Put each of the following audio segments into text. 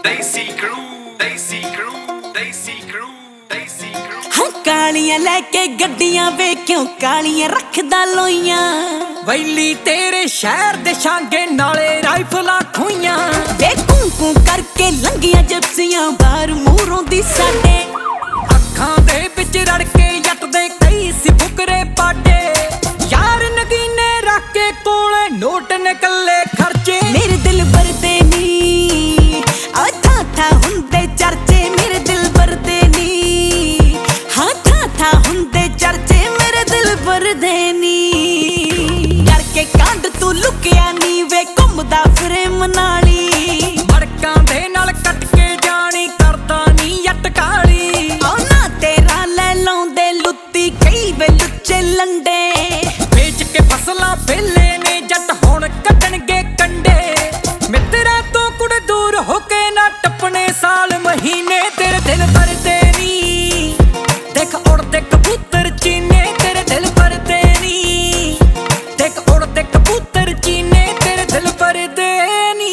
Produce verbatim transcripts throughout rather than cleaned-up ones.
ਦੇਸੀ ਕਰੂ ਦੇਸੀ ਕਰੂ ਦੇਸੀ ਕਰੂ ਦੇਸੀ ਕਰੂ ਹਾਂ ਕਾਲੀਆਂ ਲੈ ਕੇ ਗੱਡੀਆਂ ਵੇ ਕਿਉਂ ਕਾਲੀਆਂ ਰੱਖਦਾ ਲੋਈਆਂ ਵੈਲੀ ਤੇਰੇ ਸ਼ਹਿਰ ਦੇ ਸ਼ਾਂਗੇ ਨਾਲੇ ਰਾਈਫਲਾਂ ਖੋਈਆਂ ਵੇ ਕੂੰ ਕੂੰ ਕਰਕੇ ਲੰਗੀਆਂ ਜਿਪਸੀਆਂ ਬਾਹਰ ਮੂਹਰੋਂ ਦੀ ਸਾਡੇ ਅੱਖਾਂ ਦੇ ਵਿੱਚ ਰੜ ਕੇ ਜੱਟ ਦੇ ਕਈ ਸੀ ਫੁਕਰੇ ਪਾਡੇ ਯਾਰ ਨਗੀਨੇ ਰੱਖ ਕੇ ਕੋਲੇ ਨੋਟ ਨਿਕਲੇ ਖਰਚੇ ਮੇਰੇ ਦਿਲ ਵਰਦੇ ਨੀ ਆ ਥਾ ਥਾ ਹੁੰਦੇ ਚਰਚੇ ਮੇਰੇ ਦਿਲ ਵਰਦੇ ਨੀ ਹਾਂ ਥਾ ਥਾ ਹੁੰਦੇ ਚਰਚੇ ਮੇਰੇ ਦਿਲ ਵਰਦੇ ਨੀ ਕਰਕੇ ਕਾਂਡ ਤੂੰ ਲੁਕਿਆ ਨੀ ਵੇ ਘੁੰਮਦਾ ਫਿਰੇ ਮਨਾਲੀ ਮੜਕਾਂ ਦੇ ਨਾਲ ਕੱਟ ਕੇ ਜਾਣੀ ਕਰਦਾ ਨੀ ਜੱਟ ਕਾਲੀ ਆਉਣਾ ਤੇਰਾ ਲੈ ਲਾਉਂਦੇ ਲੁੱਤੀ ਕਈ ਵੇ ਲੁੱਚੇ ਲੰਡੇ ਵੇਚ ਕੇ ਫਸਲਾਂ ਵੇਲੇ ਨੇ ਜੱਟ ਹੁਣ ਕੱਢਣਗੇ ਕੰਡੇ ਮਿੱਤਰਾਂ ਤੋਂ ਕੁੜ ਦੂਰ ਹੋ ਕੇ ਨਾ ਟੱਪਣੇ ਸਾਲ ਮਹੀਨੇ ਤੇਰੇ ਦਿਲ ਭਰਦੇ ਨੀ ਦੇਖ ਉੜਦੇ ਕਬੂਤਰ ਚੀਨੇ ਤੇਰੇ ਦਿਲ ਭਰਦੇ ਨੀ ਦੇਖ ਉੜਦੇ ਕਬੂਤਰ ਚੀਨੇ ਤੇਰੇ ਦਿਲ ਭਰਦੇ ਨੀ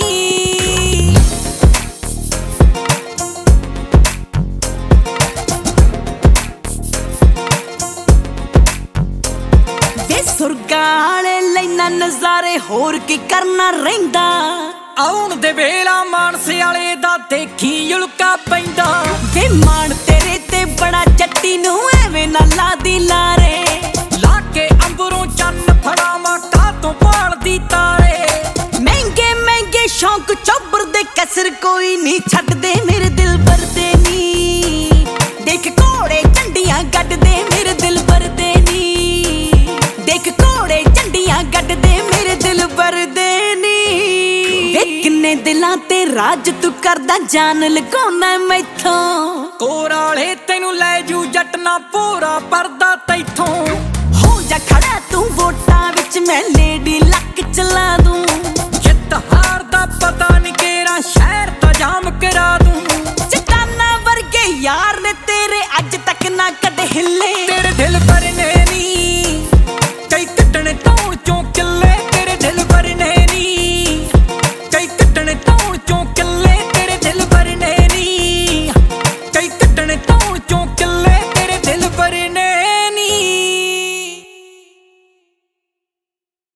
ਵੇ ਸੁਰਗਾਂ ਵਾਲੇ ਲੈਣਾ ਨਜ਼ਾਰੇ ਹੋਰ ਕੀ ਕਰਨਾ ਰਹਿੰਦਾ ਆਉਣ ਦੇ ਵੇਲਾ ਮਾਨਸ ਵਾਲੇ ਦਾ ਦੇਖੀ ਉਲਕਾ ਪੈਂਦਾ ਵੇ ਮਾਣ ਤੇਰੇ ਤੇ ਬੜਾ ਜੱਟੀ ਨੂੰ ਐਵੇਂ ਨਾ ਲਾਦੀ ਲਾਰੇ ਲਾ ਕੇ ਅੰਬਰੋਂ ਚੰਨ ਫੜਾਵਾਂ ਕਾਹ ਤੋਂ ਭਾਲਦੀ ਤਾਰੇ ਮਹਿੰਗੇ ਮਹਿੰਗੇ ਸ਼ੌਂਕ ਚੋਬਰ ਦੇ ਕਸਰ ਕੋਈ ਨਹੀਂ ਛੱਡਦੇ ਮੇਰੇ ਦਿਲ ਵਰਦੇ ਨੀ ਦੇਖ ਘੋੜੇ ਝੰਡੀਆਂ ਗੱਡਦੇ ਮੇਰੇ ਦਿਲ ਵਰਦੇ ਨੀ ਦੇਖ ਘੋੜੇ ਝੰਡੀਆਂ ਗੱਡਦੇ ਮੇਰੇ ਦਿਲ ਵਰਦੇ ਨੀ ਵੇ ਕਿੰਨੇ ਦਿਲਾਂ ਤੇ ਰਾਜ ਤੂੰ ਕਰਦਾ ਜਾਨ ਲਗਾਉਣਾ ਮੈਥੋਂ ਕੋਰ ਵਾਲੇ ਤੈਨੂੰ ਲੈ ਜੂ ਜੱਟ ਨਾ ਪੂਰਾ ਪਰਦਾ ਤੈਥੋਂ ਹੋ ਜਾ ਖੜਾ ਤੂੰ ਵੋਟਾਂ ਵਿੱਚ ਮੈਂ ਲੇਡੀ ਲੱਕ ਚਲਾ ਦੂੰ ਜਿੱਤ ਹਾਰ ਦਾ ਪਤਾ ਨੀ ਕਿਹੜਾ ਸ਼ਹਿਰ ਤਾਂ ਜਾਮ ਕਰਾ